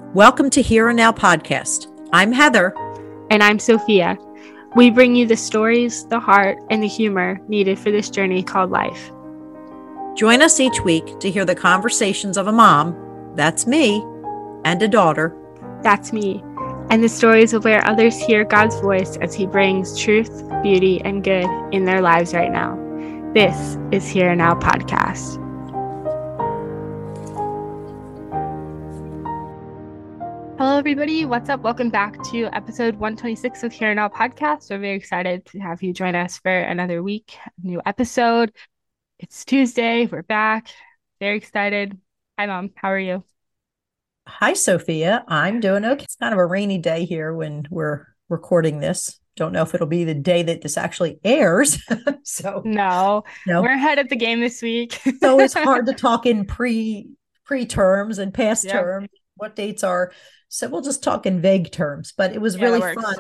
Welcome to Here and Now podcast. I'm Heather. And I'm Sophia. We bring you the stories, the heart, and the humor needed for this journey called life. Join us each week to hear the conversations of a mom, that's me, and a daughter, that's me, and the stories of where others hear God's voice as He brings truth, beauty, and good in their lives right now. This is Here and Now podcast. Hello, everybody. What's up? Welcome back to episode 126 of Here and Now podcast. We're very excited to have you join us for another week, new episode. It's Tuesday. We're back. Very excited. Hi, Mom. How are you? Hi, Sophia. I'm doing okay. It's kind of a rainy day here when we're recording this. Don't know if it'll be the day that this actually airs. No, we're ahead of the game this week. So it's hard to talk in pre-terms and past terms, what dates are. So we'll just talk in vague terms, but it was really fun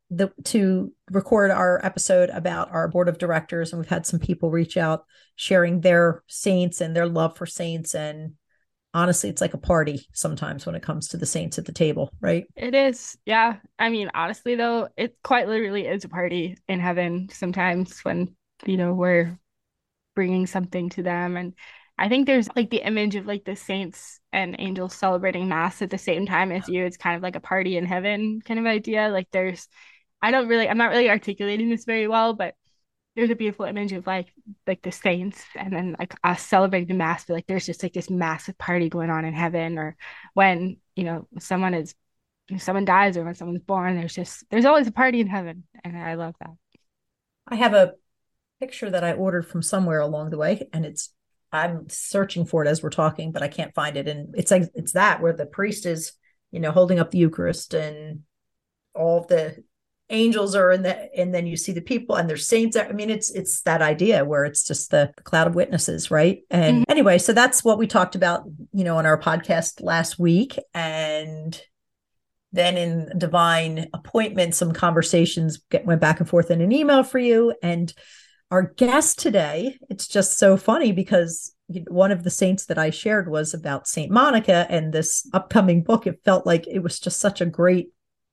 to record our episode about our board of directors. And we've had some people reach out sharing their saints and their love for saints. And honestly, it's like a party sometimes when it comes to the saints at the table, right? It is. Yeah. I mean, honestly, though, it quite literally is a party in heaven sometimes when, we're bringing something to them. And I think there's like the image of like the saints and angels celebrating mass at the same time as you. It's kind of like a party in heaven kind of idea. Like I'm not really articulating this very well, but there's a beautiful image of like the saints and then like us celebrating the mass, but like there's just like this massive party going on in heaven, or when, someone dies or when someone's born, there's always a party in heaven. And I love that. I have a picture that I ordered from somewhere along the way, and I'm searching for it as we're talking, but I can't find it. And it's that where the priest is, holding up the Eucharist and all of the angels are in that, and then you see the people and there's saints. I mean, it's that idea where it's just the cloud of witnesses, right? And anyway, so that's what we talked about, on our podcast last week. And then in divine appointment, some conversations went back and forth in an email for you. And our guest today, it's just so funny because one of the saints that I shared was about Saint Monica and this upcoming book. It felt like it was just such a great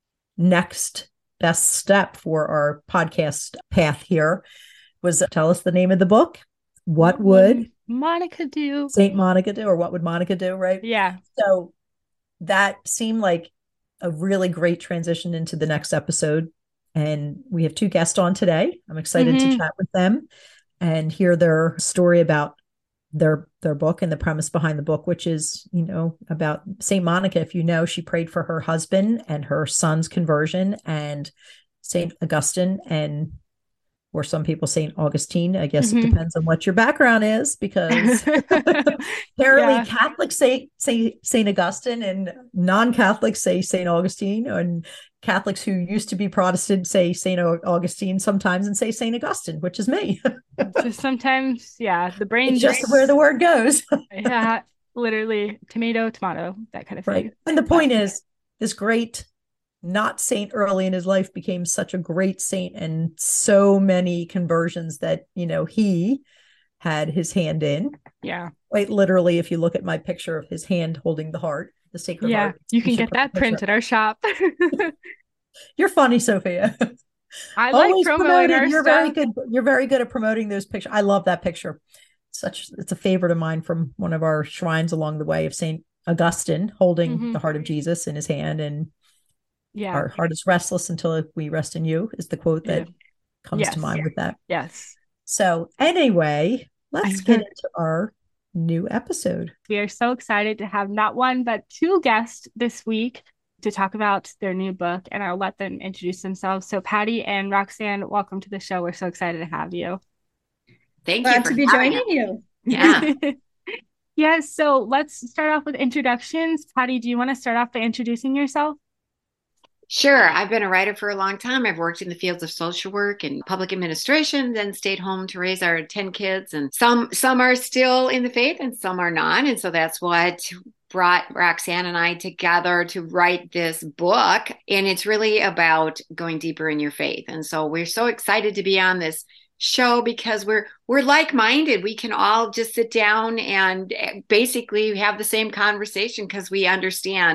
next best step for our podcast path here. Was tell us the name of the book. What would Monica do? Saint Monica do, or what would Monica do, right? Yeah. So that seemed like a really great transition into the next episode. And we have two guests on today. I'm excited to chat with them and hear their story about their book and the premise behind the book, which is, about Saint Monica. If she prayed for her husband and her son's conversion, and Saint Augustine, and or some people Saint Augustine. I guess it depends on what your background is, because apparently Catholics say Saint Augustine and non-Catholics say Saint Augustine, and Catholics who used to be Protestant say Saint Augustine sometimes and say Saint Augustine, which is me. Just sometimes, the brain just where the word goes. Yeah, literally tomato, that kind of thing. Right. And the point is, this great not saint early in his life became such a great saint, and so many conversions that, he had his hand in. Yeah. Quite literally, if you look at my picture of his hand holding the heart, the Sacred Heart. You can get that print at our shop. You're funny, Sophia. I like promoting our You're stuff. very good. You're very good at promoting those pictures. I love that picture. It's a favorite of mine from one of our shrines along the way, of Saint Augustine holding the heart of Jesus in his hand. And our heart is restless until we rest in you, is the quote that comes to mind with that. Yes. So anyway, let's get into our new episode. We are so excited to have not one, but two guests this week to talk about their new book, and I'll let them introduce themselves. So Patty and Roxanne, welcome to the show. We're so excited to have you. Thank you to be joining you. Yeah. Yes. So let's start off with introductions. Patty, do you want to start off by introducing yourself? Sure. I've been a writer for a long time. I've worked in the fields of social work and public administration, then stayed home to raise our 10 kids. And some are still in the faith and some are not. And so that's what brought Roxanne and I together to write this book. And it's really about going deeper in your faith. And so we're so excited to be on this show because we're like-minded. We can all just sit down and basically have the same conversation because we understand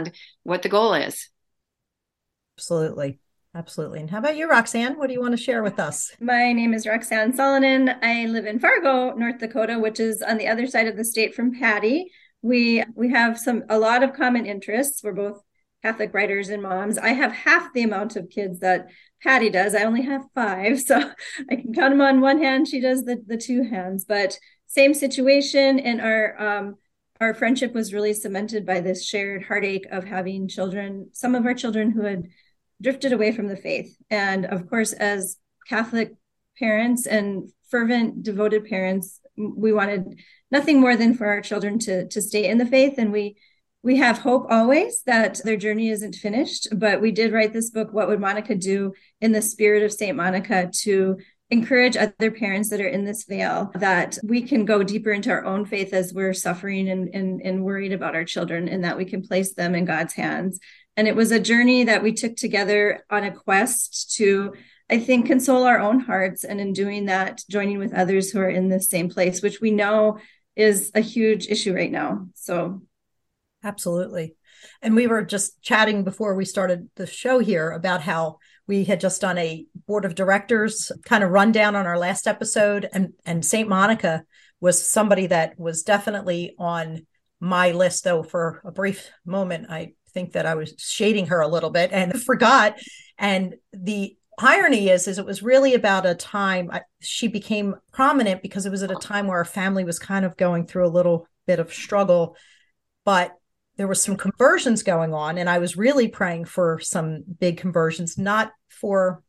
what the goal is. Absolutely. Absolutely. And how about you, Roxanne? What do you want to share with us? My name is Roxanne Solonen. I live in Fargo, North Dakota, which is on the other side of the state from Patty. We have a lot of common interests. We're both Catholic writers and moms. I have half the amount of kids that Patty does. I only have 5, so I can count them on one hand. She does the 2 hands, but same situation. And our friendship was really cemented by this shared heartache of having children, some of our children who had drifted away from the faith. And of course, as Catholic parents and fervent, devoted parents, we wanted nothing more than for our children to stay in the faith. And we have hope always that their journey isn't finished. But we did write this book, What Would Monica Do, in the spirit of St. Monica, to encourage other parents that are in this veil that we can go deeper into our own faith as we're suffering and worried about our children, and that we can place them in God's hands. And it was a journey that we took together on a quest to, I think, console our own hearts. And in doing that, joining with others who are in the same place, which we know is a huge issue right now. So. Absolutely. And we were just chatting before we started the show here about how we had just done a board of directors kind of rundown on our last episode. And St. Monica was somebody that was definitely on my list, though for a brief moment, I think that I was shading her a little bit and forgot. And the irony is it was really about a time she became prominent because it was at a time where our family was kind of going through a little bit of struggle, but there was some conversions going on. And I was really praying for some big conversions, not for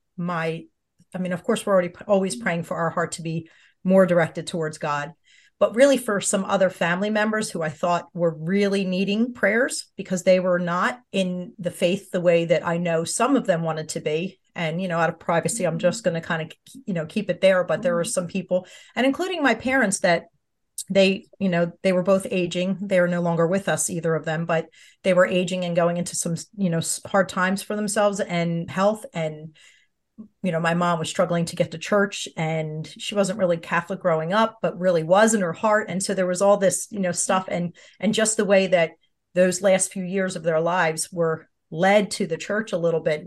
of course, we're always praying for our heart to be more directed towards God, but really for some other family members who I thought were really needing prayers because they were not in the faith the way that I know some of them wanted to be. And, out of privacy, I'm just going to kind of, keep it there. But there were some people, and including my parents, that they were both aging. They are no longer with us, either of them, but they were aging and going into some, hard times for themselves and health. And, my mom was struggling to get to church, and she wasn't really Catholic growing up, but really was in her heart. And so there was all this, stuff and just the way that those last few years of their lives were led to the church a little bit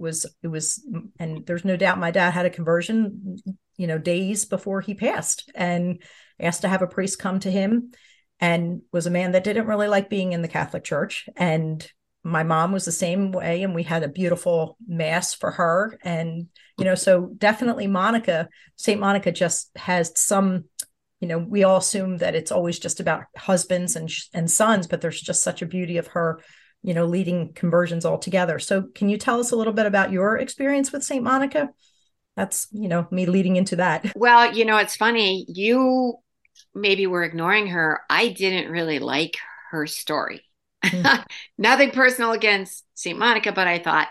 and there's no doubt my dad had a conversion, days before he passed, and asked to have a priest come to him, and was a man that didn't really like being in the Catholic Church. And my mom was the same way. And we had a beautiful mass for her. And, so definitely St. Monica just has some, we all assume that it's always just about husbands and sons, but there's just such a beauty of her, leading conversions altogether. So can you tell us a little bit about your experience with St. Monica? That's, me leading into that. Well, it's funny. You maybe were ignoring her. I didn't really like her story. Nothing personal against St. Monica, but I thought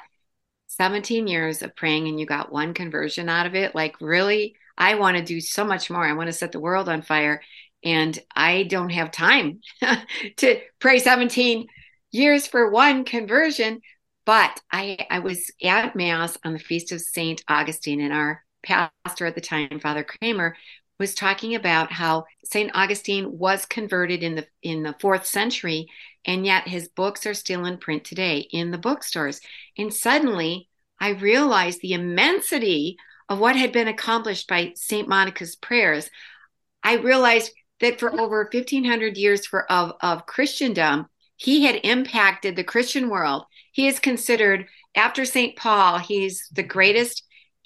17 years of praying and you got one conversion out of it. Like, really? I want to do so much more. I want to set the world on fire. And I don't have time to pray 17 years for one conversion. But I was at Mass on the Feast of St. Augustine, and our pastor at the time, Father Kramer, was talking about how St. Augustine was converted in the 4th century, and yet his books are still in print today in the bookstores. And suddenly I realized the immensity of what had been accomplished by St. Monica's prayers. I realized that for over 1,500 years of Christendom, he had impacted the Christian world. He is considered, after St. Paul, he's the greatest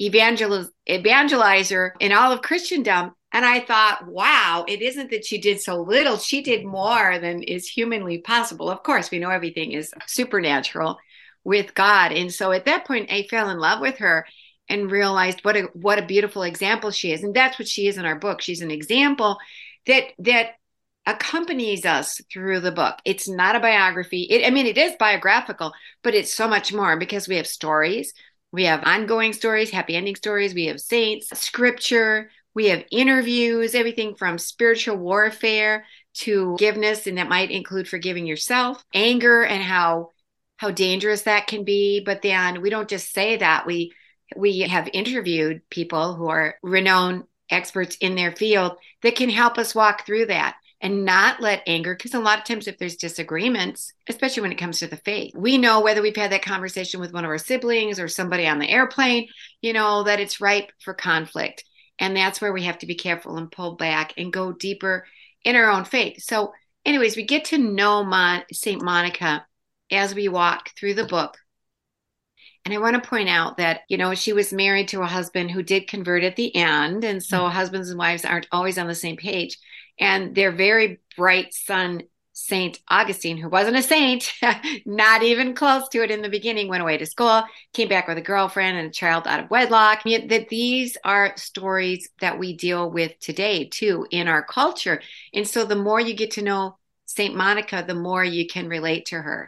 evangelizer in all of Christendom. And I thought, wow, it isn't that she did so little. She did more than is humanly possible. Of course, we know everything is supernatural with God. And so at that point, I fell in love with her and realized what a beautiful example she is. And that's what she is in our book. She's an example that accompanies us through the book. It's not a biography. It is biographical, but it's so much more because we have stories. We have ongoing stories, happy ending stories. We have saints, scripture. We have interviews, everything from spiritual warfare to forgiveness, and that might include forgiving yourself, anger, and how dangerous that can be. But then we don't just say that. We have interviewed people who are renowned experts in their field that can help us walk through that. and not let anger, because a lot of times if there's disagreements, especially when it comes to the faith, we know whether we've had that conversation with one of our siblings or somebody on the airplane, that it's ripe for conflict. And that's where we have to be careful and pull back and go deeper in our own faith. So anyways, we get to know St. Monica as we walk through the book. And I want to point out that, she was married to a husband who did convert at the end. And so husbands and wives aren't always on the same page. And their very bright son, St. Augustine, who wasn't a saint, not even close to it in the beginning, went away to school, came back with a girlfriend and a child out of wedlock. Yet that these are stories that we deal with today, too, in our culture. And so the more you get to know St. Monica, the more you can relate to her.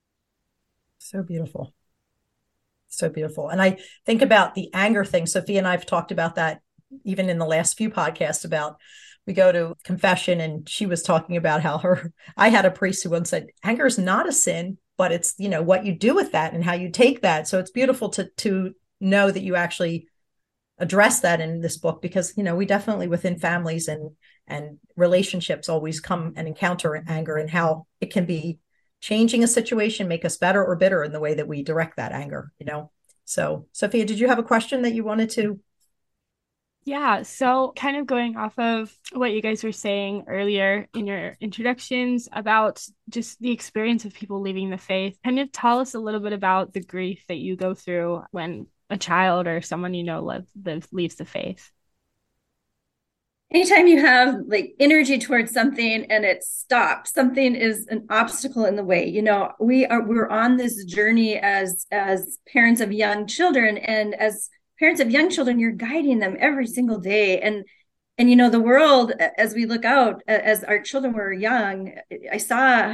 So beautiful. So beautiful. And I think about the anger thing. Sophia and I have talked about that even in the last few podcasts about we go to confession, and she was talking about how I had a priest who once said, anger is not a sin, but it's, what you do with that and how you take that. So it's beautiful to know that you actually address that in this book, because, we definitely within families and relationships always come and encounter anger, and how it can be changing a situation, make us better or bitter in the way that we direct that anger, So, Sophia, did you have a question that you wanted to? Yeah, so kind of going off of what you guys were saying earlier in your introductions about just the experience of people leaving the faith, kind of tell us a little bit about the grief that you go through when a child or someone leaves the faith. Anytime you have energy towards something and it stops, something is an obstacle in the way. We're on this journey as parents of young children, and as parents of young children, you're guiding them every single day. And the world, as we look out, as our children were young, I saw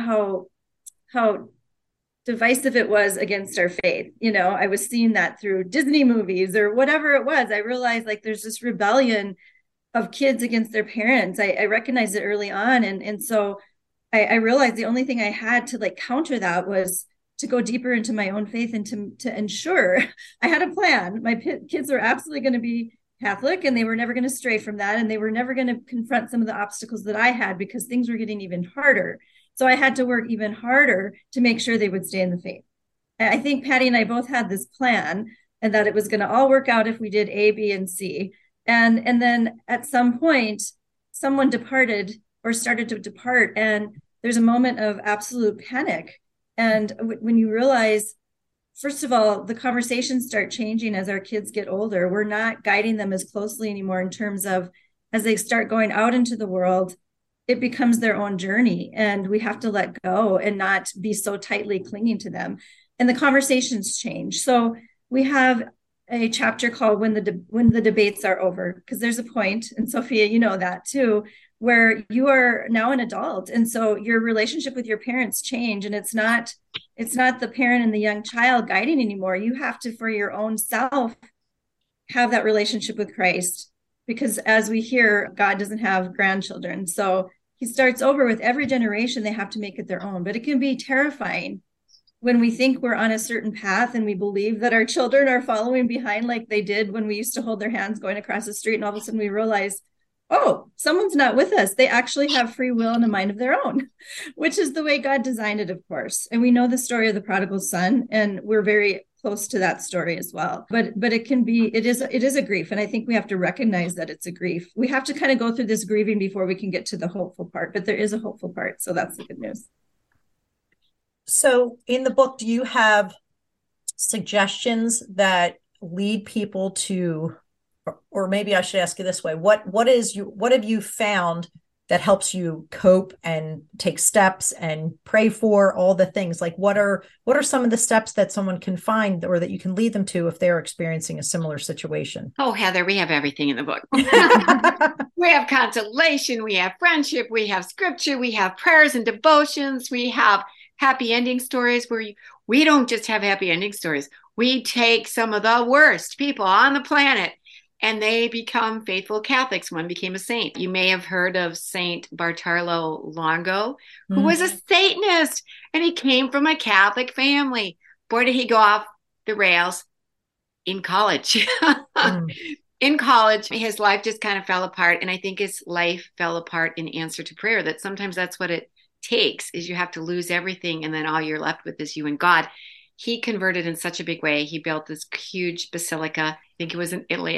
how divisive it was against our faith. I was seeing that through Disney movies or whatever it was. I realized there's this rebellion of kids against their parents. I recognized it early on. And so I realized the only thing I had to counter that was to go deeper into my own faith and to ensure I had a plan. My kids were absolutely going to be Catholic, and they were never going to stray from that. And they were never going to confront some of the obstacles that I had, because things were getting even harder. So I had to work even harder to make sure they would stay in the faith. I think Patty and I both had this plan, and that it was going to all work out if we did A, B, and C. And then at some point, someone departed or started to depart, and there's a moment of absolute panic. And when you realize, first of all, the conversations start changing as our kids get older. We're not guiding them as closely anymore in terms of, as they start going out into the world, it becomes their own journey, and we have to let go and not be so tightly clinging to them. And the conversations change. So we have a chapter called when the debates are over, because there's a point, and Sophia, you know that too, where you are now an adult, and so your relationship with your parents change, and it's not the parent and the young child guiding anymore. You have to, for your own self, have that relationship with Christ, because as we hear, God doesn't have grandchildren, so he starts over with every generation. They have to make it their own. But it can be terrifying when we think we're on a certain path and we believe that our children are following behind like they did when we used to hold their hands going across the street, and all of a sudden we realize, oh, someone's not with us. They actually have free will and a mind of their own, which is the way God designed it, of course. And we know the story of the prodigal son, and we're very close to that story as well. But it is a grief. And I think we have to recognize that it's a grief. We have to kind of go through this grieving before we can get to the hopeful part, but there is a hopeful part. So that's the good news. So in the book, do you have suggestions that lead people to, or maybe I should ask you this way, what have you found that helps you cope and take steps and pray for all the things? Like what are some of the steps that someone can find or that you can lead them to if they're experiencing a similar situation? Oh, Heather, we have everything in the book. We have consolation, we have friendship, we have scripture, we have prayers and devotions, we have happy ending stories, where we don't just have happy ending stories. We take some of the worst people on the planet and they become faithful Catholics. One became a saint. You may have heard of Saint Bartolo Longo, who was a Satanist, and he came from a Catholic family. Boy, did he go off the rails in college. in college, his life just kind of fell apart. And I think his life fell apart in answer to prayer. That sometimes that's what it takes, is you have to lose everything. And then all you're left with is you and God. He converted in such a big way. He built this huge basilica. I think it was in Italy.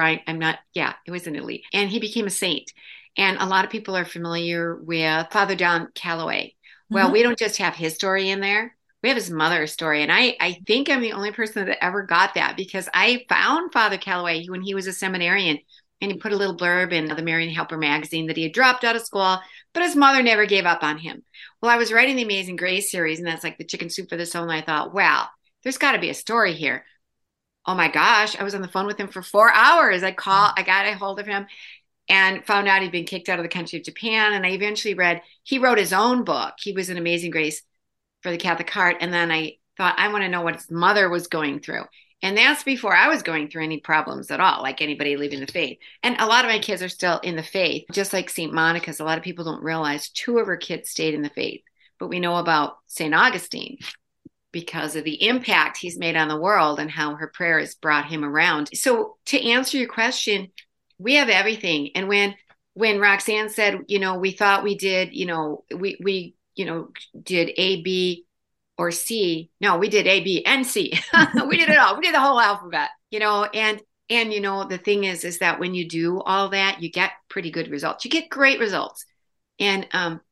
It was in Italy. And he became a saint. And a lot of people are familiar with Father John Calloway. Well, we don't just have his story in there. We have his mother's story. And I think I'm the only person that ever got that, because I found Father Calloway when he was a seminarian, and he put a little blurb in the Marian Helper magazine that he had dropped out of school, but his mother never gave up on him. Well, I was writing the Amazing Grace series, and that's like the chicken soup for the soul. And I thought, wow, there's got to be a story here. Oh my gosh, I was on the phone with him for 4 hours. I got a hold of him and found out he'd been kicked out of the country of Japan. And I eventually he wrote his own book. He was an Amazing Grace for the Catholic Heart. And then I thought, I want to know what his mother was going through. And that's before I was going through any problems at all, like anybody leaving the faith. And a lot of my kids are still in the faith, just like St. Monica's. A lot of people don't realize 2 of her kids stayed in the faith. But we know about St. Augustine because of the impact he's made on the world and how her prayer has brought him around. So to answer your question, we have everything. And when Roxanne said, we thought we did, we did A, B, or C. No, we did A, B, and C. We did it all. We did the whole alphabet, and the thing is that when you do all that, you get pretty good results. You get great results. And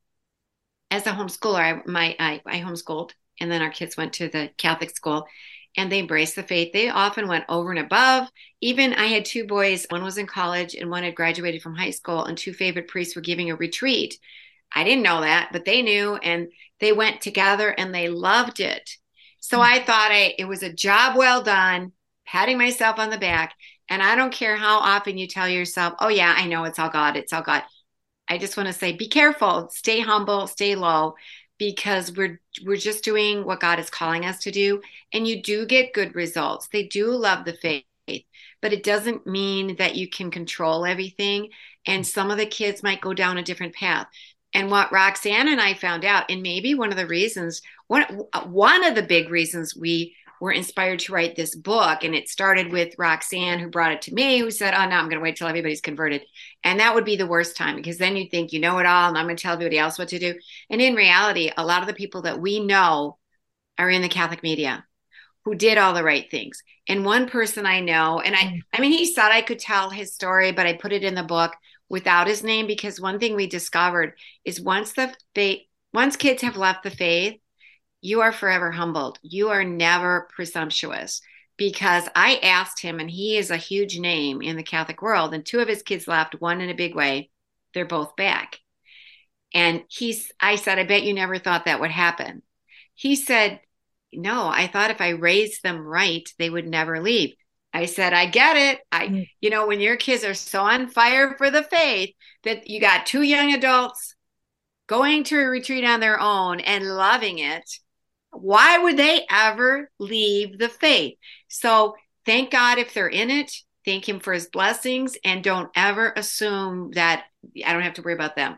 as a homeschooler, I homeschooled, and then our kids went to the Catholic school, and they embraced the faith. They often went over and above. Even I had 2 boys. One was in college and one had graduated from high school, and 2 favorite priests were giving a retreat. I didn't know that, but they knew, and they went together and they loved it. So I thought it was a job well done, patting myself on the back. And I don't care how often you tell yourself, oh yeah, I know it's all God. It's all God. I just want to say, be careful, stay humble, stay low, because we're just doing what God is calling us to do. And you do get good results. They do love the faith, but it doesn't mean that you can control everything. And some of the kids might go down a different path. And what Roxanne and I found out, and maybe one of the big reasons we were inspired to write this book, and it started with Roxanne, who brought it to me, who said, oh, no, I'm going to wait till everybody's converted. And that would be the worst time, because then you think you know it all, and I'm going to tell everybody else what to do. And in reality, a lot of the people that we know are in the Catholic media who did all the right things. And one person I know, and I mean, he said I could tell his story, but I put it in the book without his name, because one thing we discovered is once kids have left the faith, you are forever humbled. You are never presumptuous, because I asked him, and he is a huge name in the Catholic world, and 2 of his kids left, one in a big way. They're both back. And I said, I bet you never thought that would happen. He said, no, I thought if I raised them right, they would never leave. I said, I get it. When your kids are so on fire for the faith that you got 2 young adults going to a retreat on their own and loving it, why would they ever leave the faith? So thank God if they're in it. Thank him for his blessings, and don't ever assume that I don't have to worry about them.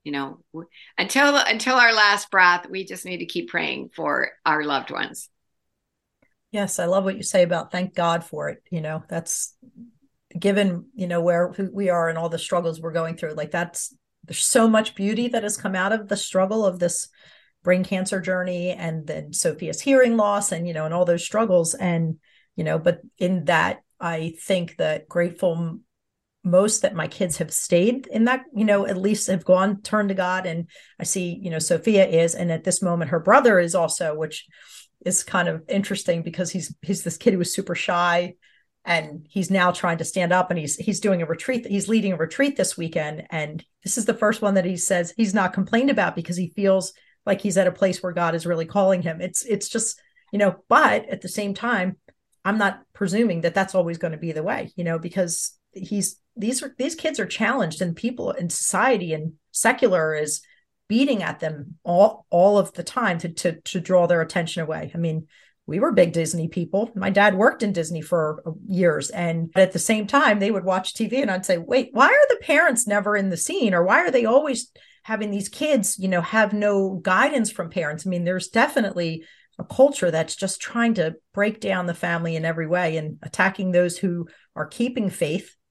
Until our last breath, we just need to keep praying for our loved ones. Yes, I love what you say about thank God for it. That's given, where we are and all the struggles we're going through. Like there's so much beauty that has come out of the struggle of this brain cancer journey, and then Sophia's hearing loss, and, and all those struggles. And, but in that, I think that grateful most that my kids have stayed in that, at least have turned to God. And I see, Sophia is, and at this moment, her brother is also, which is kind of interesting, because he's this kid who was super shy, and he's now trying to stand up, and he's doing a retreat. He's leading a retreat this weekend. And this is the first one that he says he's not complained about, because he feels like he's at a place where God is really calling him. It's just, but at the same time, I'm not presuming that that's always going to be the way, because these kids are challenged, and people in society and secular is beating at them all of the time to draw their attention away. I mean, we were big Disney people. My dad worked in Disney for years. And at the same time, they would watch TV, and I'd say, wait, why are the parents never in the scene? Or why are they always having these kids, have no guidance from parents? I mean, there's definitely a culture that's just trying to break down the family in every way and attacking those who are keeping faith,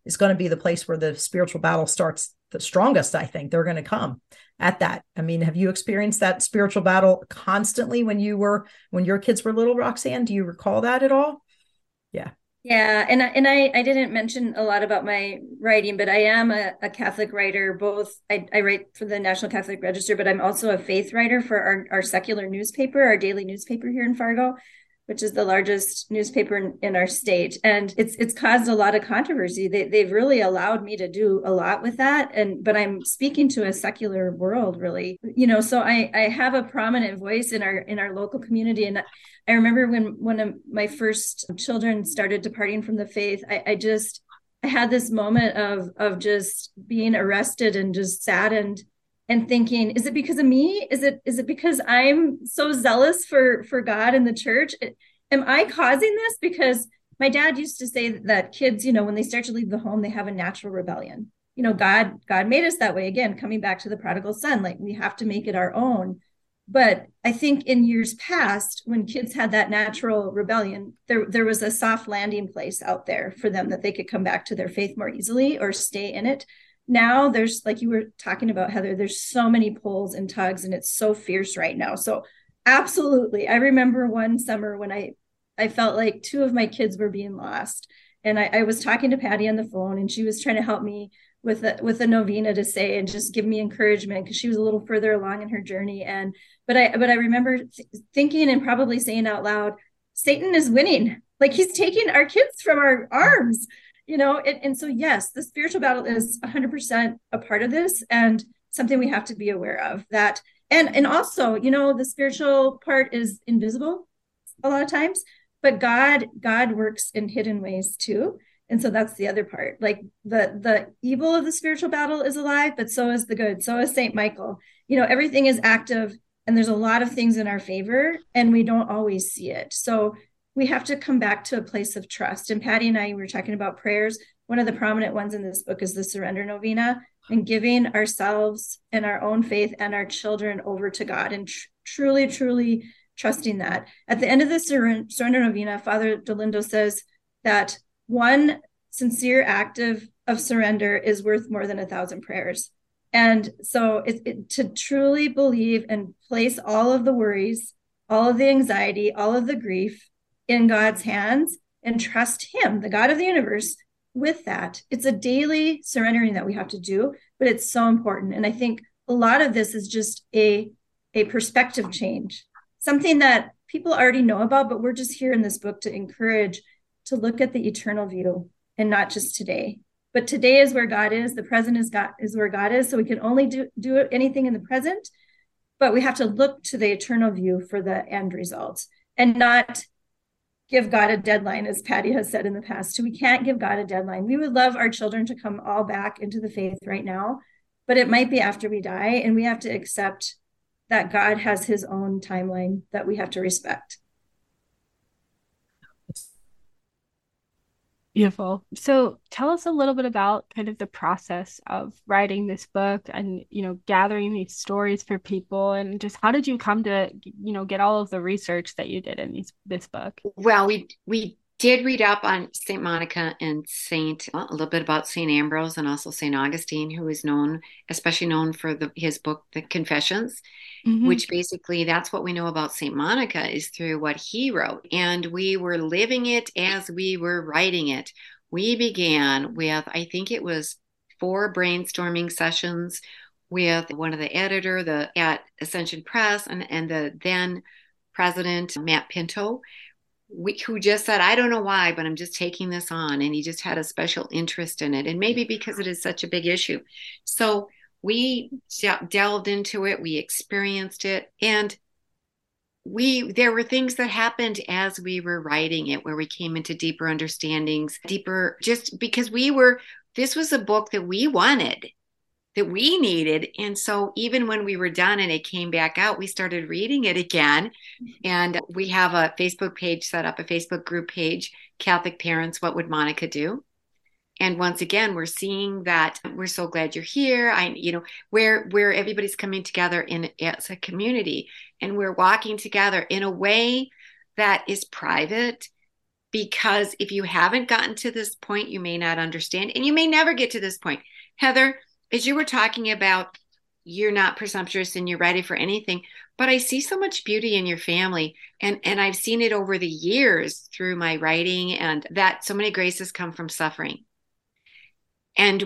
is going to be the place where the spiritual battle starts the strongest. I think they're going to come at that. I mean, have you experienced that spiritual battle constantly when your kids were little, Roxanne? Do you recall that at all? Yeah. Yeah, and I didn't mention a lot about my writing, but I am a Catholic writer. Both I write for the National Catholic Register, but I'm also a faith writer for our secular newspaper, our daily newspaper here in Fargo, which is the largest newspaper in our state. And it's caused a lot of controversy. They've really allowed me to do a lot with that. But I'm speaking to a secular world, really. So I have a prominent voice in our local community. And I remember when one of my first children started departing from the faith, I had this moment of just being arrested and just saddened and thinking, is it because of me? Is it because I'm so zealous for God and the church? Am I causing this? Because my dad used to say that kids, when they start to leave the home, they have a natural rebellion. God made us that way. Again, coming back to the prodigal son, like we have to make it our own. But I think in years past, when kids had that natural rebellion, there was a soft landing place out there for them that they could come back to their faith more easily or stay in it. Now there's, like you were talking about, Heather, there's so many pulls and tugs, and it's so fierce right now. So absolutely. I remember one summer when I felt like two of my kids were being lost. And I was talking to Patty on the phone, and she was trying to help me with a novena to say and just give me encouragement, because she was a little further along in her journey. But I remember thinking and probably saying out loud, Satan is winning. Like, he's taking our kids from our arms, and so yes, the spiritual battle is 100% a part of this, and something we have to be aware of. That and also, the spiritual part is invisible a lot of times, but God works in hidden ways too. And so that's the other part. Like the evil of the spiritual battle is alive, but so is the good. So is Saint Michael. Everything is active, and there's a lot of things in our favor, and we don't always see it. So we have to come back to a place of trust. And Patty and I were talking about prayers. One of the prominent ones in this book is the Surrender Novena, and giving ourselves and our own faith and our children over to God, and truly, truly trusting that. At the end of the Surrender Novena, Father Dolindo says that one sincere act of surrender is worth more than 1,000 prayers. And so to truly believe and place all of the worries, all of the anxiety, all of the grief in God's hands, and trust him, the God of the universe, with that. It's a daily surrendering that we have to do, but it's so important. And I think a lot of this is just a perspective change, something that people already know about, but we're just here in this book to encourage to look at the eternal view and not just today. But today is where God is. The present is where God is. So we can only do anything in the present, but we have to look to the eternal view for the end result, and not give God a deadline, as Patty has said in the past. So we can't give God a deadline. We would love our children to come all back into the faith right now, but it might be after we die, and we have to accept that God has his own timeline that we have to respect. Beautiful. So tell us a little bit about kind of the process of writing this book and, gathering these stories for people, and just how did you come to, get all of the research that you did in this book? Well, we did read up on Saint Monica and a little bit about Saint Ambrose, and also Saint Augustine, who is especially known for his book, The Confessions. Mm-hmm. Which basically, that's what we know about St. Monica, is through what he wrote. And we were living it as we were writing it. We began with, I think it was 4 brainstorming sessions with one of the editor at Ascension Press and the then president, Matt Pinto, who just said, I don't know why, but I'm just taking this on. And he just had a special interest in it. And maybe because it is such a big issue. So we delved into it, we experienced it, and there were things that happened as we were writing it, where we came into deeper understandings, just because this was a book that we wanted, that we needed. And so even when we were done and it came back out, we started reading it again. And we have a Facebook page set up, a Facebook group page, Catholic Parents, What Would Monica Do? And once again, we're seeing that we're so glad you're here. Where everybody's coming together as a community, and we're walking together in a way that is private, because if you haven't gotten to this point, you may not understand, and you may never get to this point. Heather, as you were talking about, you're not presumptuous and you're ready for anything, but I see so much beauty in your family, and I've seen it over the years through my writing, and that so many graces come from suffering. And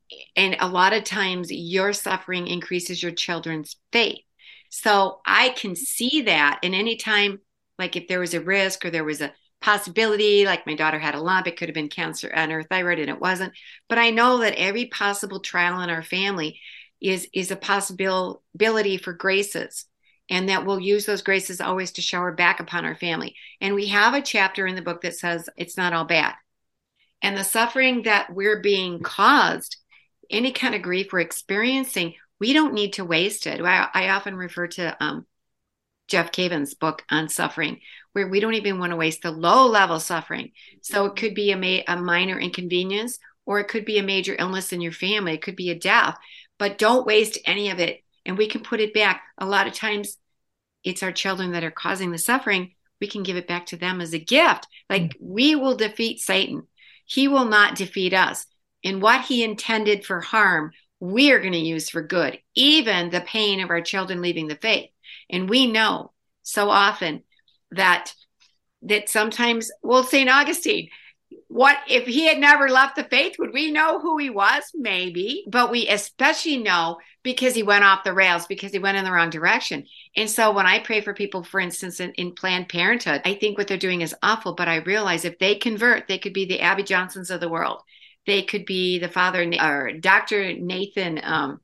a lot of times your suffering increases your children's faith. So I can see that. And anytime, like if there was a risk or there was a possibility, like my daughter had a lump, it could have been cancer on her thyroid and it wasn't. But I know that every possible trial in our family is a possibility for graces, and that we'll use those graces always to shower back upon our family. And we have a chapter in the book that says it's not all bad. And the suffering that we're being caused, any kind of grief we're experiencing, we don't need to waste it. I often refer to Jeff Cavins' book on suffering, where we don't even want to waste the low-level suffering. So it could be a minor inconvenience, or it could be a major illness in your family. It could be a death, but don't waste any of it. And we can put it back. A lot of times it's our children that are causing the suffering. We can give it back to them as a gift. Like, we will defeat Satan. He will not defeat us. And what he intended for harm, we are going to use for good, even the pain of our children leaving the faith. And we know so often that sometimes, well, St. Augustine, what if he had never left the faith? Would we know who he was? Maybe, but we especially know because he went off the rails, because he went in the wrong direction. And so when I pray for people, for instance, in Planned Parenthood, I think what they're doing is awful, but I realize if they convert, they could be the Abby Johnsons of the world. They could be the father, or Dr. Nathan,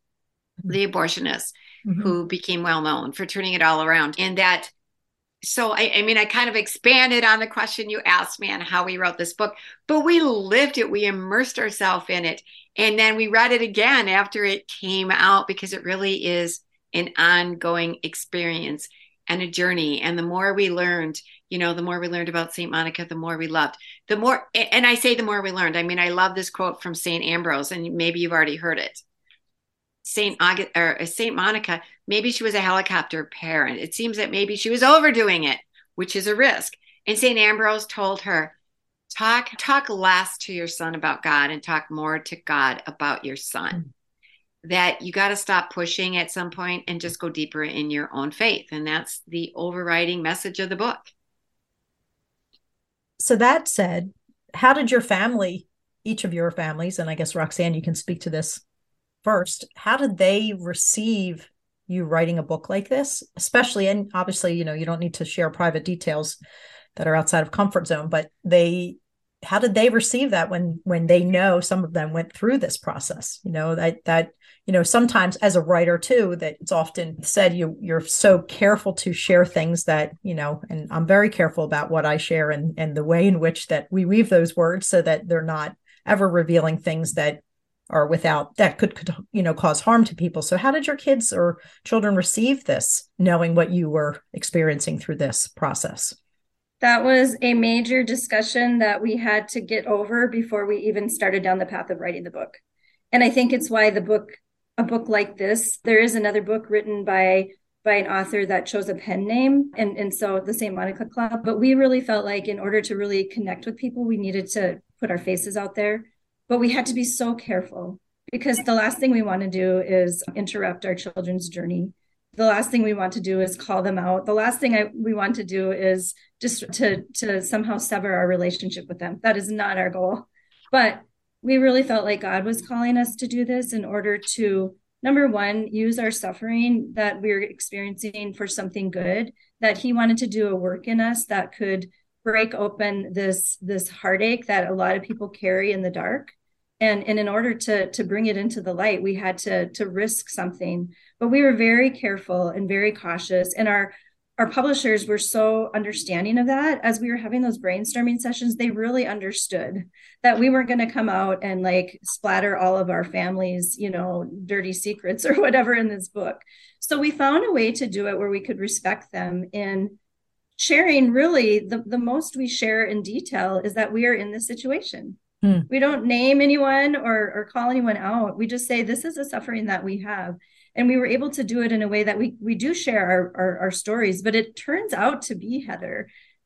the abortionist, who became well known for turning it all around. And that, so I mean, I kind of expanded on the question you asked me on how we wrote this book, but we lived it. We immersed ourselves in it. And then we read it again after it came out, because it really is an ongoing experience and a journey. And the more we learned, the more we learned about St. Monica, the more we loved. The more, and I say the more we learned, I mean, I love this quote from St. Ambrose, and maybe you've already heard it. St. Monica, maybe she was a helicopter parent. It seems that maybe she was overdoing it, which is a risk. And St. Ambrose told her, talk less to your son about God and talk more to God about your son. That you got to stop pushing at some point and just go deeper in your own faith. And that's the overriding message of the book. So that said, how did your family, each of your families, and I guess Roxanne, you can speak to this first, how did they receive you writing a book like this? Especially, and obviously, you don't need to share private details that are outside of comfort zone, but how did they receive that when they know some of them went through this process? Sometimes as a writer too, that it's often said you're so careful to share things that, and I'm very careful about what I share and the way in which that we weave those words so that they're not ever revealing things that are that could cause harm to people. So how did your kids or children receive this, knowing what you were experiencing through this process? That was a major discussion that we had to get over before we even started down the path of writing the book. And I think it's why a book like this, there is another book written by an author that chose a pen name, and so the St. Monica Club. But we really felt like in order to really connect with people, we needed to put our faces out there. But we had to be so careful, because the last thing we want to do is interrupt our children's journey. The last thing we want to do is call them out. The last thing we want to do is just to somehow sever our relationship with them. That is not our goal. But we really felt like God was calling us to do this in order to, number one, use our suffering that we're experiencing for something good, that he wanted to do a work in us that could break open this heartache that a lot of people carry in the dark. And in order to bring it into the light, we had to risk something. But we were very careful and very cautious. And our publishers were so understanding of that. As we were having those brainstorming sessions, they really understood that we weren't going to come out and like splatter all of our family's, dirty secrets or whatever in this book. So we found a way to do it where we could respect them in sharing. Really, the most we share in detail is that we are in this situation. We don't name anyone or call anyone out. We just say, this is a suffering that we have. And we were able to do it in a way that we do share our stories, but it turns out to be, Heather,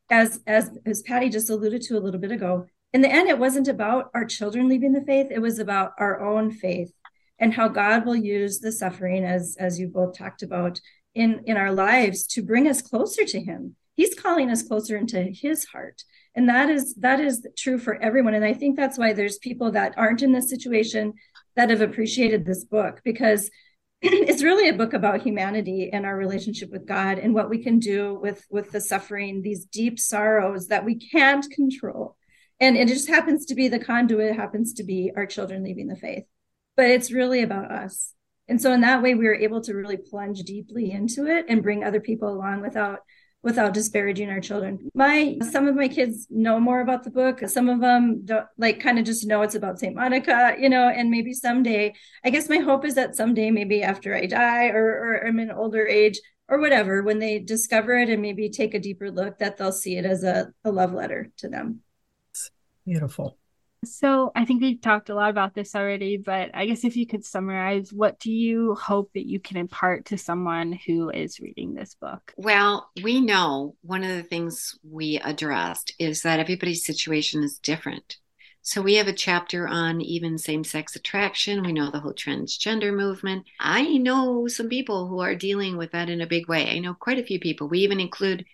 as Patty just alluded to a little bit ago, in the end, it wasn't about our children leaving the faith. It was about our own faith and how God will use the suffering, as you both talked about, in our lives to bring us closer to him. He's calling us closer into his heart. And that is true for everyone. And I think that's why there's people that aren't in this situation that have appreciated this book, because it's really a book about humanity and our relationship with God and what we can do with the suffering, these deep sorrows that we can't control. And it just happens to be the conduit, happens to be our children leaving the faith. But it's really about us. And so in that way, we were able to really plunge deeply into it and bring other people along without disparaging our children. Some of my kids know more about the book. Some of them don't, like, kind of just know it's about St. Monica, and maybe someday, I guess my hope is that someday, maybe after I die or I'm in older age or whatever, when they discover it and maybe take a deeper look, that they'll see it as a love letter to them. Beautiful. So I think we've talked a lot about this already, but I guess if you could summarize, what do you hope that you can impart to someone who is reading this book? Well, we know one of the things we addressed is that everybody's situation is different. So we have a chapter on even same-sex attraction. We know the whole transgender movement. I know some people who are dealing with that in a big way. I know quite a few people. We even include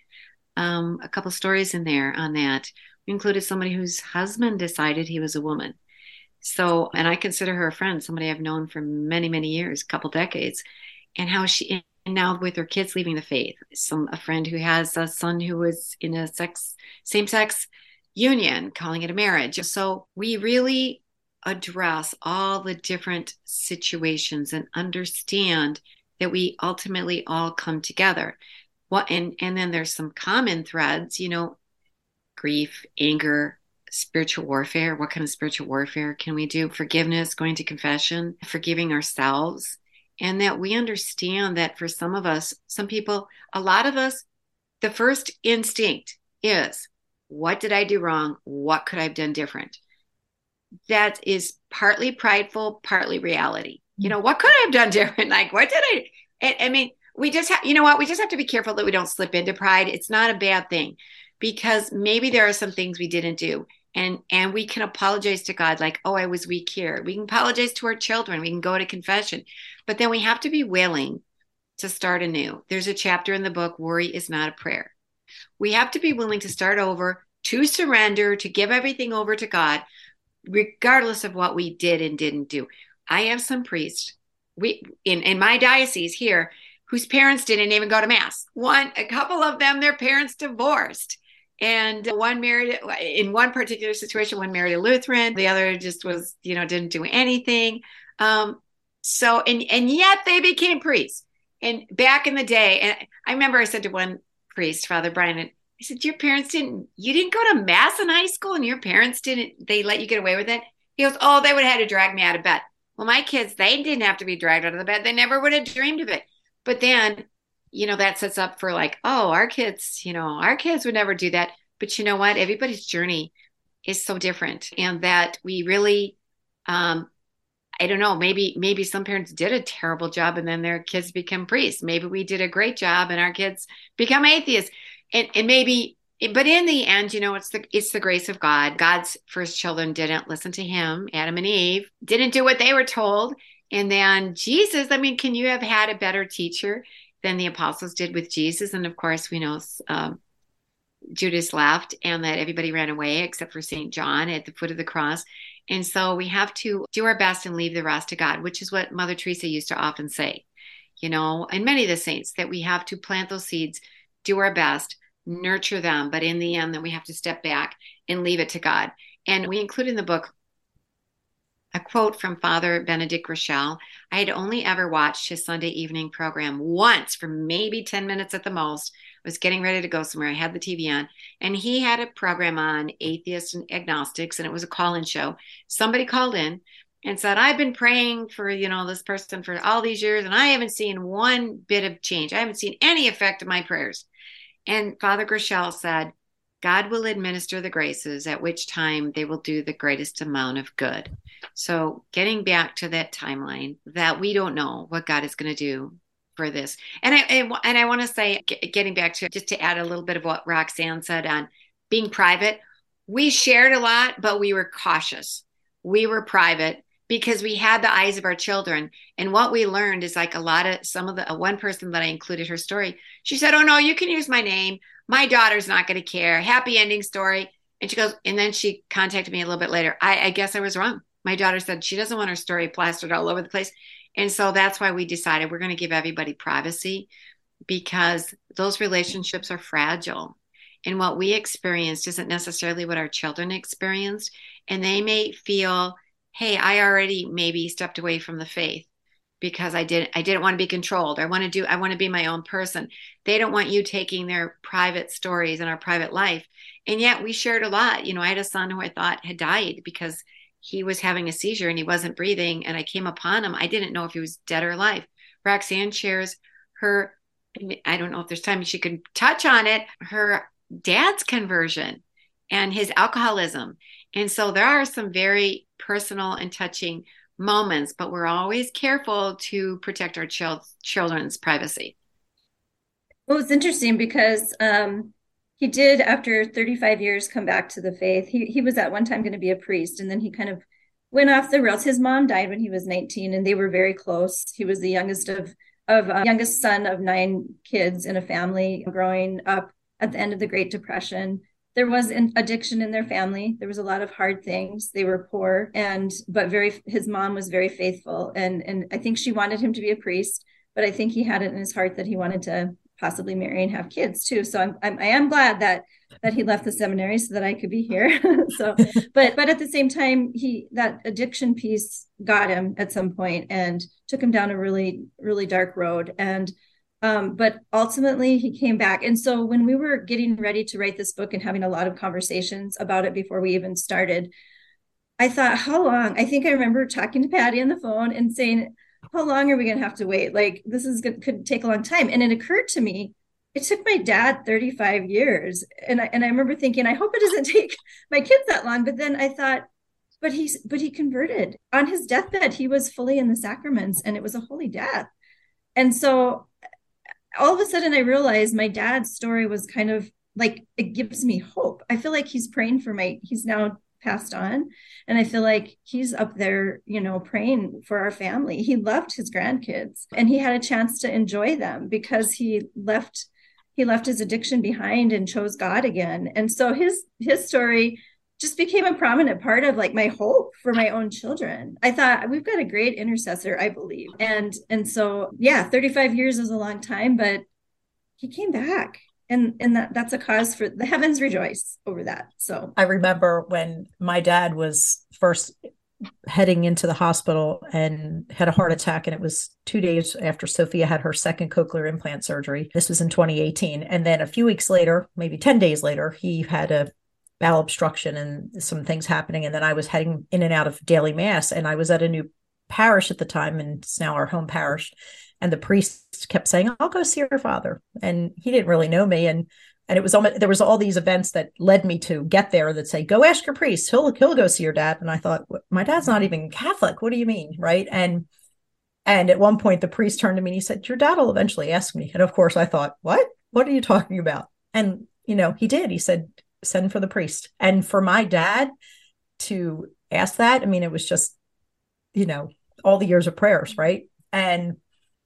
a couple stories in there on that. We included somebody whose husband decided he was a woman. So, and I consider her a friend, somebody I've known for many, many years, a couple decades, and how she, and now with her kids leaving the faith, a friend who has a son who was in a same-sex union, calling it a marriage. So we really address all the different situations and understand that we ultimately all come together. And then there's some common threads, grief, anger, spiritual warfare. What kind of spiritual warfare can we do? Forgiveness, going to confession, forgiving ourselves. And that we understand that for some of us, some people, a lot of us, the first instinct is, what did I do wrong? What could I have done different? That is partly prideful, partly reality. What could I have done different? Like, what did I mean, we just have, we just have to be careful that we don't slip into pride. It's not a bad thing, because maybe there are some things we didn't do, and we can apologize to God, like, oh, I was weak here. We can apologize to our children. We can go to confession, but then we have to be willing to start anew. There's a chapter in the book, Worry is Not a Prayer. We have to be willing to start over, to surrender, to give everything over to God, regardless of what we did and didn't do. I have some priests in my diocese here whose parents didn't even go to mass. A couple of them, their parents divorced. And one married, in one particular situation, one married a Lutheran. The other just was, didn't do anything. And yet they became priests. And back in the day, and I remember I said to one priest, Father Brian, I said, you didn't go to mass in high school and your parents they let you get away with it? He goes, oh, they would have had to drag me out of bed. Well, my kids, they didn't have to be dragged out of the bed. They never would have dreamed of it. But then, that sets up for like, oh, our kids would never do that. But you know what? Everybody's journey is so different. And that we really, I don't know, maybe some parents did a terrible job and then their kids become priests. Maybe we did a great job and our kids become atheists. And maybe, but in the end, it's the grace of God. God's first children didn't listen to him. Adam and Eve didn't do what they were told. And then Jesus, can you have had a better teacher than the apostles did with Jesus? And of course, we know Judas left and that everybody ran away except for St. John at the foot of the cross. And so we have to do our best and leave the rest to God, which is what Mother Teresa used to often say, and many of the saints, that we have to plant those seeds, do our best, nurture them. But in the end, then we have to step back and leave it to God. And we include in the book a quote from Father Benedict Rochelle. I had only ever watched his Sunday evening program once for maybe 10 minutes at the most. I was getting ready to go somewhere. I had the TV on, and he had a program on atheists and agnostics, and it was a call-in show. Somebody called in and said, I've been praying for, this person for all these years, and I haven't seen one bit of change. I haven't seen any effect of my prayers. And Father Rochelle said, God will administer the graces, at which time they will do the greatest amount of good. So getting back to that timeline, that we don't know what God is going to do for this. And I want to say, getting back to just to add a little bit of what Roxanne said on being private, we shared a lot, but we were cautious. We were private because we had the eyes of our children. And what we learned is like one person that I included her story, she said, "Oh no, you can use my name. My daughter's not going to care. Happy ending story." And she goes, and then she contacted me a little bit later. I guess I was wrong. My daughter said she doesn't want her story plastered all over the place. And so that's why we decided we're going to give everybody privacy, because those relationships are fragile. And what we experienced isn't necessarily what our children experienced. And they may feel, hey, I already maybe stepped away from the faith because I didn't want to be controlled. I want to be my own person. They don't want you taking their private stories and our private life. And yet we shared a lot. I had a son who I thought had died because he was having a seizure and he wasn't breathing. And I came upon him. I didn't know if he was dead or alive. Roxanne shares her, I don't know if there's time she could touch on it, her dad's conversion and his alcoholism. And so there are some very personal and touching moments, but we're always careful to protect our children's privacy. Well, it's interesting because he did, after 35 years, come back to the faith. He was at one time going to be a priest, and then he kind of went off the rails. His mom died when he was 19, and they were very close. He was the youngest youngest son of 9 kids in a family growing up at the end of the Great Depression. There was an addiction in their family. There was a lot of hard things. They were poor, but his mom was very faithful, and I think she wanted him to be a priest, but I think he had it in his heart that he wanted to possibly marry and have kids too. So I am glad that he left the seminary so that I could be here. So, but at the same time, that addiction piece got him at some point and took him down a really, really dark road. But ultimately he came back. And so when we were getting ready to write this book and having a lot of conversations about it before we even started, I thought, how long? I think I remember talking to Patty on the phone and saying, how long are we going to have to wait? Like, could take a long time. And it occurred to me, it took my dad 35 years. And I remember thinking, I hope it doesn't take my kids that long. But then I thought, but he converted. On his deathbed, he was fully in the sacraments, and it was a holy death. And so all of a sudden I realized my dad's story was kind of like, it gives me hope. I feel like he's praying he's now passed on. And I feel like he's up there, praying for our family. He loved his grandkids and he had a chance to enjoy them because he left his addiction behind and chose God again. And so his story just became a prominent part of like my hope for my own children. I thought, we've got a great intercessor, I believe. And so, 35 years is a long time, but he came back. And that's a cause for the heavens rejoice over that. So I remember when my dad was first heading into the hospital and had a heart attack, and it was 2 days after Sophia had her second cochlear implant surgery. This was in 2018. And then a few weeks later, maybe 10 days later, he had a bowel obstruction and some things happening. And then I was heading in and out of daily mass, and I was at a new parish at the time, and it's now our home parish. And the priest kept saying, "I'll go see your father." And he didn't really know me. And it was there was all these events that led me to get there that say, "Go ask your priest. He'll go see your dad." And I thought, my dad's not even Catholic. What do you mean? Right. And at one point the priest turned to me and he said, "Your dad will eventually ask me." And of course I thought, what are you talking about? And, he did. He said, "Send for the priest." And for my dad to ask that, I mean, it was just, all the years of prayers. Right. And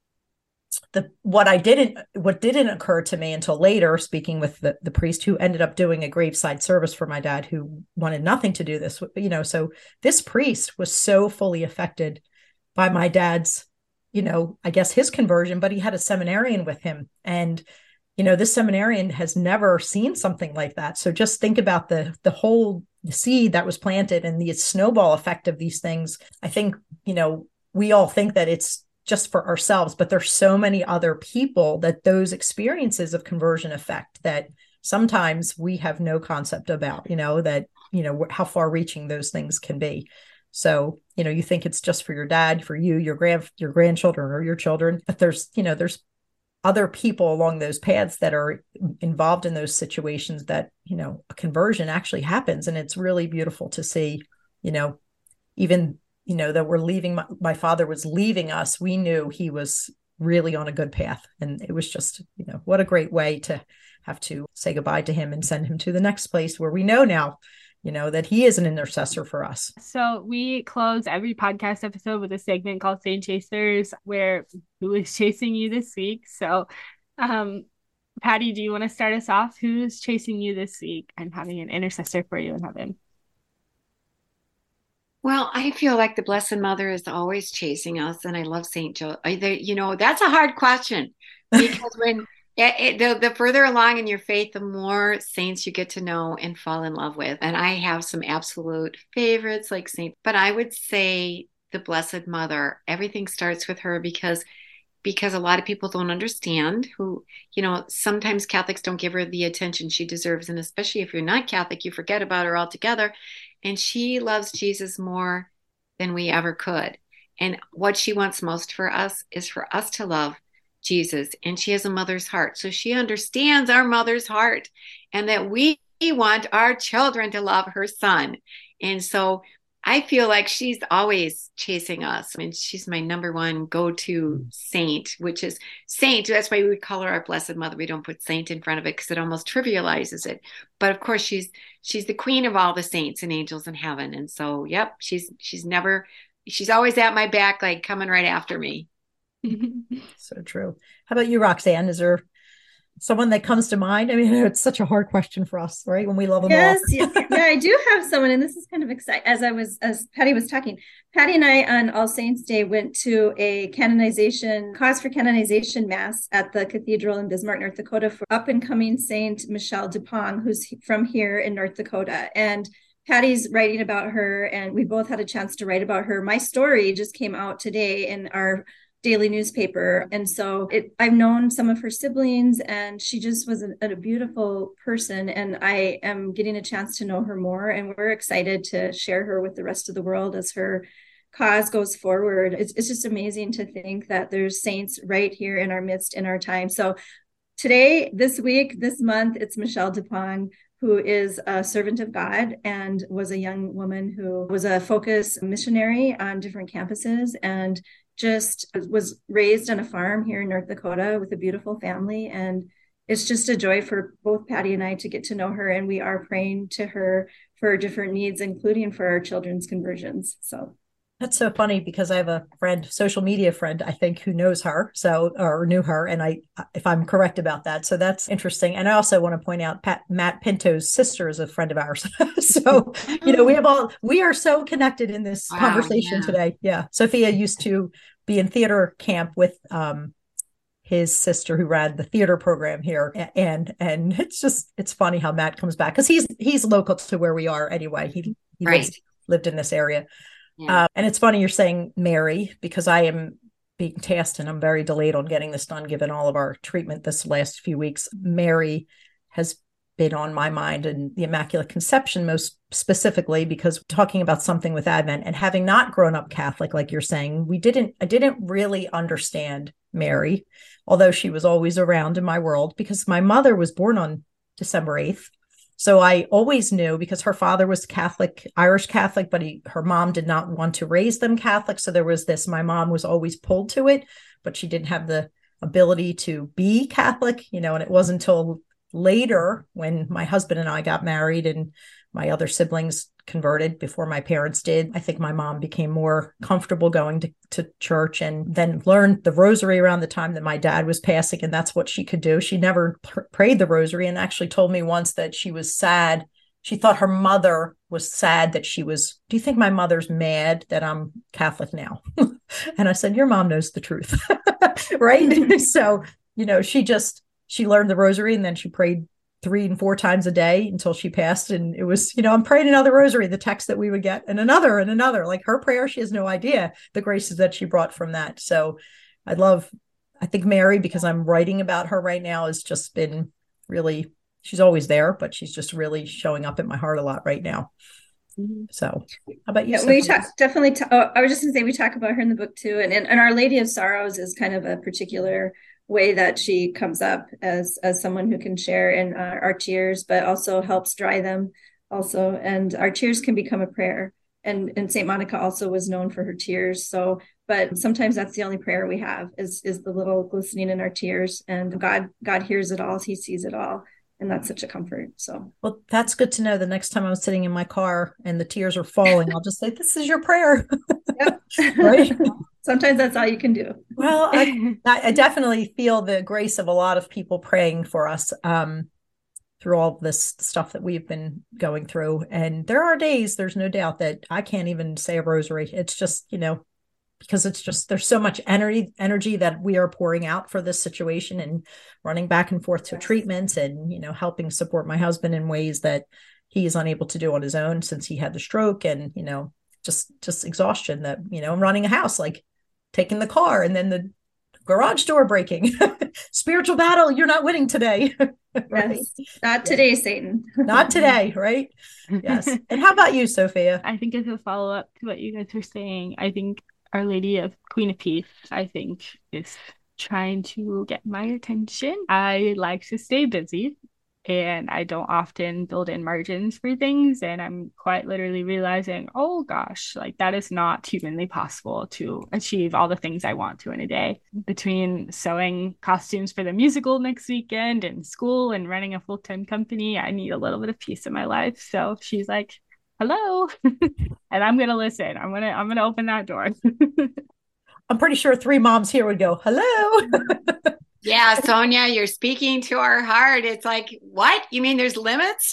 what didn't occur to me until later, speaking with the priest who ended up doing a graveside service for my dad, who wanted nothing to do this, so this priest was so fully affected by my dad's, I guess his conversion, but he had a seminarian with him. And, this seminarian has never seen something like that. So just think about the whole seed that was planted and the snowball effect of these things. I think, we all think that it's just for ourselves, but there's so many other people that those experiences of conversion affect that sometimes we have no concept about, how far reaching those things can be. So, you think it's just for your dad, for you, your grandchildren or your children, but there's other people along those paths that are involved in those situations that, a conversion actually happens. And it's really beautiful to see, even that we're leaving, my father was leaving us. We knew he was really on a good path. And it was just, what a great way to have to say goodbye to him and send him to the next place where we know now, that he is an intercessor for us. So we close every podcast episode with a segment called Saint Chasers, where who is chasing you this week? So, Patty, do you want to start us off? Who's chasing you this week and having an intercessor for you in heaven? Well, I feel like the Blessed Mother is always chasing us, and I love Saint Joe. That's a hard question because when the further along in your faith, the more saints you get to know and fall in love with. And I have some absolute favorites like but I would say the Blessed Mother. Everything starts with her because a lot of people don't understand who, sometimes Catholics don't give her the attention she deserves. And especially if you're not Catholic, you forget about her altogether. And she loves Jesus more than we ever could. And what she wants most for us is for us to love Jesus. And she has a mother's heart. So she understands our mother's heart and that we want our children to love her son. And so I feel like she's always chasing us. I mean, she's my number one go-to saint, which is saint. That's why we would call her our Blessed Mother. We don't put saint in front of it because it almost trivializes it. But of course, she's the queen of all the saints and angels in heaven. And so, yep, she's always at my back, like coming right after me. So true. How about you, Roxanne? Is there someone that comes to mind? I mean, it's such a hard question for us, right? When we love them all. Yeah, I do have someone, and this is kind of exciting. As Patty was talking, Patty and I on All Saints Day went to a cause for canonization mass at the cathedral in Bismarck, North Dakota, for up and coming Saint Michelle Dupont, who's from here in North Dakota. And Patty's writing about her, and we both had a chance to write about her. My story just came out today in our daily newspaper. And so I've known some of her siblings, and she just was a beautiful person. And I am getting a chance to know her more. And we're excited to share her with the rest of the world as her cause goes forward. It's just amazing to think that there's saints right here in our midst in our time. So today, this week, this month, it's Michelle Dupont, who is a servant of God and was a young woman who was a focus missionary on different campuses and just was raised on a farm here in North Dakota with a beautiful family. And it's just a joy for both Patty and I to get to know her. And we are praying to her for different needs, including for our children's conversions. So that's so funny because I have a social media friend, I think, who knows her, or knew her. And if I'm correct about that. So that's interesting. And I also want to point out Matt Pinto's sister is a friend of ours. So, we are so connected in this conversation today. Yeah. Sophia used to be in theater camp with his sister who ran the theater program here. And it's funny how Matt comes back because he's local to where we are anyway. He lived in this area. Yeah. And it's funny you're saying Mary, because I am being tasked and I'm very delayed on getting this done, given all of our treatment this last few weeks. Mary has been on my mind, and the Immaculate Conception most specifically, because talking about something with Advent and having not grown up Catholic, like you're saying, I didn't really understand Mary, although she was always around in my world, because my mother was born on December 8th. So I always knew, because her father was Catholic, Irish Catholic, but her mom did not want to raise them Catholic. So there was this, my mom was always pulled to it, but she didn't have the ability to be Catholic, and it wasn't until later when my husband and I got married and my other siblings converted before my parents did. I think my mom became more comfortable going to church, and then learned the rosary around the time that my dad was passing. And that's what she could do. She never prayed the rosary, and actually told me once that she was sad. She thought her mother was sad that do you think my mother's mad that I'm Catholic now? And I said, your mom knows the truth. Right. So, she learned the rosary, and then she prayed 3 and 4 times a day until she passed. And it was, I'm praying another rosary, the text that we would get, and another, like her prayer. She has no idea the graces that she brought from that. So I think Mary, because I'm writing about her right now, has just been really, she's always there, but she's just really showing up in my heart a lot right now. So how about you? Yeah, we definitely. I was just going to say, we talk about her in the book too. And Our Lady of Sorrows is kind of a particular way that she comes up as someone who can share in our tears, but also helps dry them also. And our tears can become a prayer. And Saint Monica also was known for her tears. So, but sometimes that's the only prayer we have is the little glistening in our tears. And God hears it all. He sees it all. And that's such a comfort. So, well, that's good to know. The next time I'm sitting in my car and the tears are falling, I'll just say, this is your prayer. Yep. Right. Sometimes that's all you can do. Well, I definitely feel the grace of a lot of people praying for us through all this stuff that we've been going through. And there are days, there's no doubt, that I can't even say a rosary. It's just, because it's just, there's so much energy that we are pouring out for this situation and running back and forth to treatments and, helping support my husband in ways that he is unable to do on his own since he had the stroke, and, just exhaustion that, I'm running a house, like taking the car and then the garage door breaking. Spiritual battle, you're not winning today. Right? Yes. Not today, Satan. Not today, right? Yes. And how about you, Sophia? I think as a follow-up to what you guys were saying, I think Our Lady of Queen of Peace, I think, is trying to get my attention. I like to stay busy, and I don't often build in margins for things. And I'm quite literally realizing, oh gosh, like that is not humanly possible to achieve all the things I want to in a day. Between sewing costumes for the musical next weekend and school and running a full-time company, I need a little bit of peace in my life. So she's like, hello. And I'm going to listen. I'm going to open that door. I'm pretty sure 3 moms here would go, hello. Yeah, Sonia, you're speaking to our heart. It's like, what? You mean there's limits?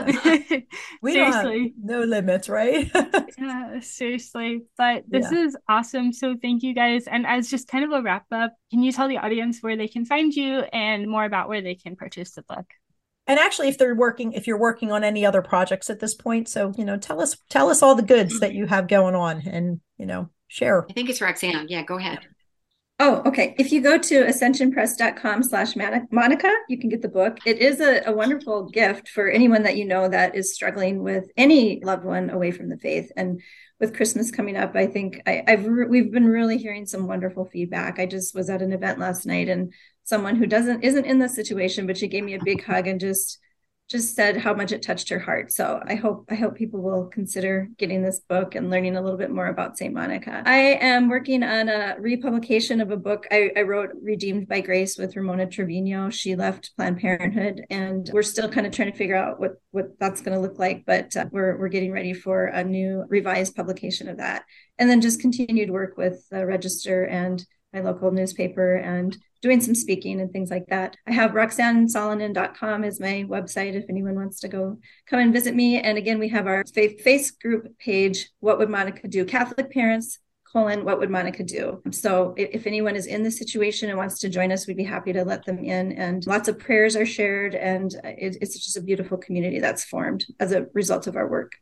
We don't have no limits, right? Yeah, seriously. But this is awesome. So thank you guys. And as just kind of a wrap up, can you tell the audience where they can find you and more about where they can purchase the book? And actually, if you're working on any other projects at this point, so, tell us all the goods that you have going on and, share. I think it's Roxanne. Yeah, go ahead. Oh, okay. If you go to ascensionpress.com/Monica, you can get the book. It is a wonderful gift for anyone that that is struggling with any loved one away from the faith. And with Christmas coming up, I think we've been really hearing some wonderful feedback. I just was at an event last night, and someone who isn't in this situation, but she gave me a big hug and just said how much it touched her heart. So I hope people will consider getting this book and learning a little bit more about Saint Monica. I am working on a republication of a book I wrote, Redeemed by Grace, with Ramona Trevino. She left Planned Parenthood, and we're still kind of trying to figure out what that's going to look like, but we're getting ready for a new revised publication of that. And then just continued work with the Register and my local newspaper, and doing some speaking and things like that. I have RoxanneSolonen.com is my website if anyone wants to come and visit me. And again, we have our face group page, What Would Monica Do? Catholic Parents, what would Monica do? So if anyone is in this situation and wants to join us, we'd be happy to let them in. And lots of prayers are shared, and it's just a beautiful community that's formed as a result of our work.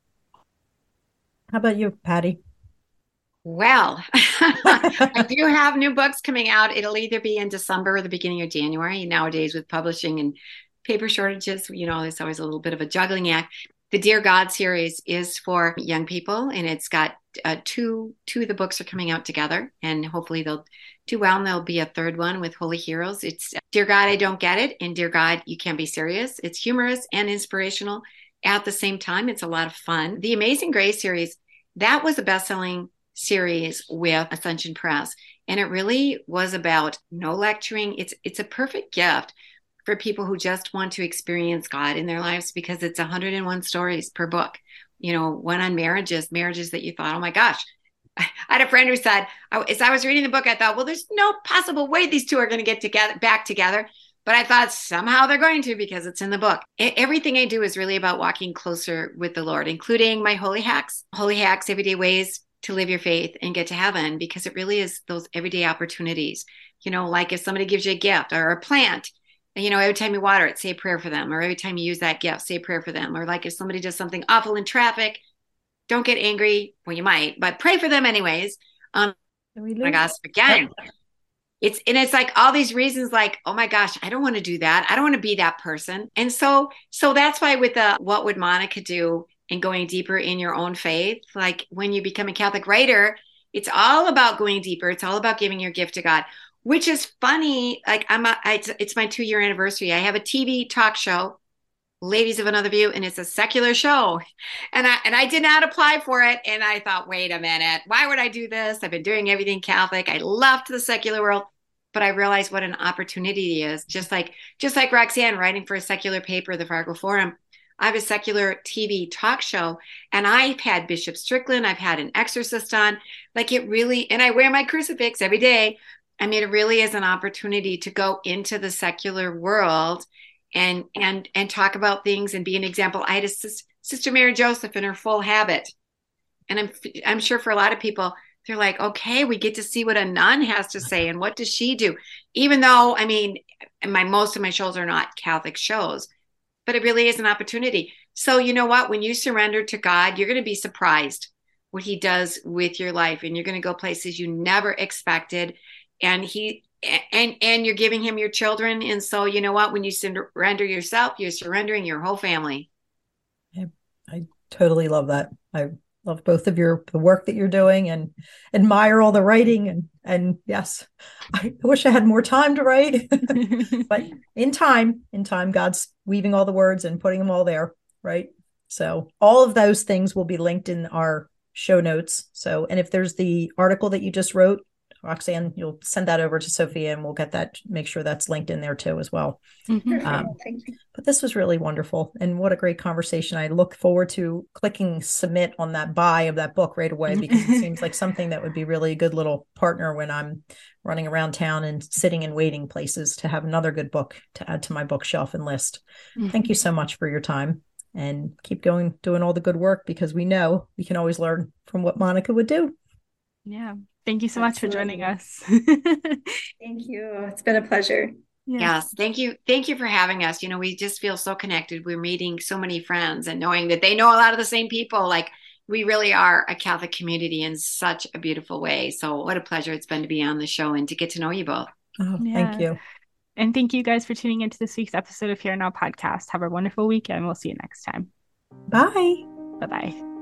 How about you, Patty? Well, I do have new books coming out. It'll either be in December or the beginning of January. Nowadays, with publishing and paper shortages, it's always a little bit of a juggling act. The Dear God series is for young people, and it's got two of the books are coming out together, and hopefully they'll do well, and there'll be a third one with Holy Heroes. It's Dear God, I Don't Get It, and Dear God, You Can't Be Serious. It's humorous and inspirational at the same time. It's a lot of fun. The Amazing Grace series, that was a best-selling series with Ascension Press, and it really was about no lecturing. It's a perfect gift for people who just want to experience God in their lives, because it's 101 stories per book. One on marriages that you thought, oh my gosh. I had a friend who said, as I was reading the book, I thought, well, there's no possible way these two are going to get back together. But I thought somehow they're going to, because it's in the book. Everything I do is really about walking closer with the Lord, including my holy hacks, everyday ways to live your faith and get to heaven, because it really is those everyday opportunities. Like if somebody gives you a gift or a plant, every time you water it, say a prayer for them. Or every time you use that gift, say a prayer for them. Or like if somebody does something awful in traffic, don't get angry. Well, you might, but pray for them anyways. Oh my gosh, again. It's like all these reasons, like, oh my gosh, I don't want to do that. I don't want to be that person. And so that's why with the What Would Monica Do, and going deeper in your own faith, like when you become a Catholic writer, it's all about going deeper. It's all about giving your gift to God, which is funny. Like it's my 2-year anniversary. I have a TV talk show Ladies of Another View, and it's a secular show. And I did not apply for it. And I thought, wait a minute, why would I do this? I've been doing everything Catholic. I left the secular world, but I realized what an opportunity it is. Just like Roxanne writing for a secular paper, the Fargo Forum. I have a secular TV talk show, and I've had Bishop Strickland, I've had an exorcist on, like it really, and I wear my crucifix every day. I mean, it really is an opportunity to go into the secular world and talk about things and be an example. I had a Sister Mary Joseph in her full habit, and I'm sure for a lot of people, they're like, okay, we get to see what a nun has to say, and what does she do? Even though, I mean, most of my shows are not Catholic shows, but it really is an opportunity. So you know what? When you surrender to God, you're going to be surprised what he does with your life, and you're going to go places you never expected. And you're giving him your children. And so you know what? When you surrender yourself, you're surrendering your whole family. I totally love that. I love both of the work that you're doing, and admire all the writing, and yes, I wish I had more time to write, but in time, God's weaving all the words and putting them all there. Right. So all of those things will be linked in our show notes. So, and if there's the article that you just wrote, Roxanne, you'll send that over to Sophia, and we'll get that, make sure that's linked in there too as well. Thank you. But this was really wonderful, and what a great conversation. I look forward to clicking submit on that buy of that book right away, because it seems like something that would be really a good little partner when I'm running around town and sitting in waiting places, to have another good book to add to my bookshelf and list. Thank you so much for your time, and keep going, doing all the good work, because we know we can always learn from what Monica would do. Yeah. Thank you so much for joining us. Thank you. It's been a pleasure. Yes. Thank you. Thank you for having us. You know, we just feel so connected. We're meeting so many friends, and knowing that they know a lot of the same people. Like, we really are a Catholic community in such a beautiful way. So what a pleasure it's been to be on the show and to get to know you both. Oh, thank you. And thank you guys for tuning into this week's episode of Here Now Podcast. Have a wonderful weekend. We'll see you next time. Bye. Bye-bye.